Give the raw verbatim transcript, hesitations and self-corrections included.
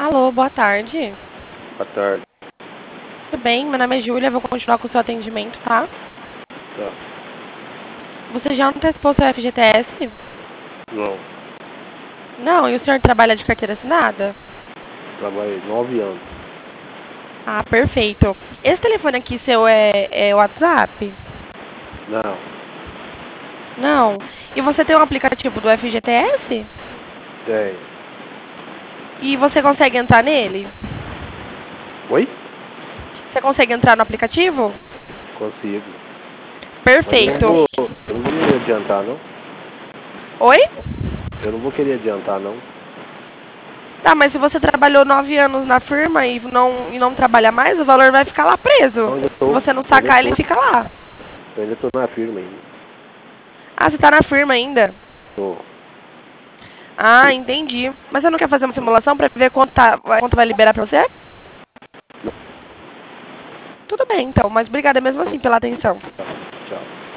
Alô, boa tarde. Boa tarde. Tudo bem? Meu nome é Júlia, vou continuar com o seu atendimento, tá? Tá. Você já antecipou seu F G T S? Não. Não, e o senhor trabalha de carteira assinada? Trabalhei nove anos. Ah, perfeito. Esse telefone aqui seu é, é WhatsApp? Não. Não. E você tem um aplicativo do F G T S? Tem. E você consegue entrar nele? Oi? Você consegue entrar no aplicativo? Consigo. Mas eu não Perfeito. vou. Eu não vou querer adiantar, não. Oi? Eu não vou querer adiantar, não. Tá, mas se você trabalhou nove anos na firma e não, e não trabalha mais, o valor vai ficar lá preso. Eu ainda Se tô. você não Eu ainda sacar, ele tô. fica lá. Eu ainda tô na firma ainda. Ah, você tá na firma ainda? Tô. Ah, entendi. Mas você não quer fazer uma simulação pra ver quanto, tá, quanto vai liberar pra você? Tudo bem, então. Mas obrigada mesmo assim pela atenção. Tá. Tchau.